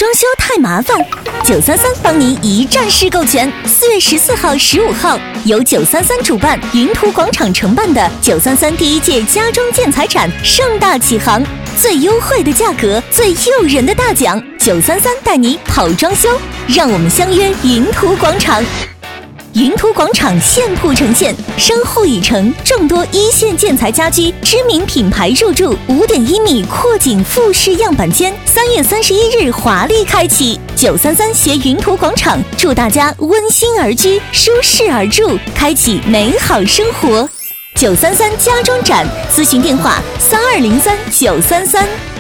装修太麻烦，933帮您一站式购全。4月14号、15号，由933主办、云图广场承办的933第1届家装建材展盛大启航，最优惠的价格，最诱人的大奖，933带你跑装修，让我们相约云图广场。云图广场现铺呈现，商户已成，众多一线建材家居知名品牌入驻，5.1米阔景复式样板间，3月31日华丽开启。933携云图广场，祝大家温馨而居，舒适而住，开启美好生活。933家装展，咨询电话：3203-933。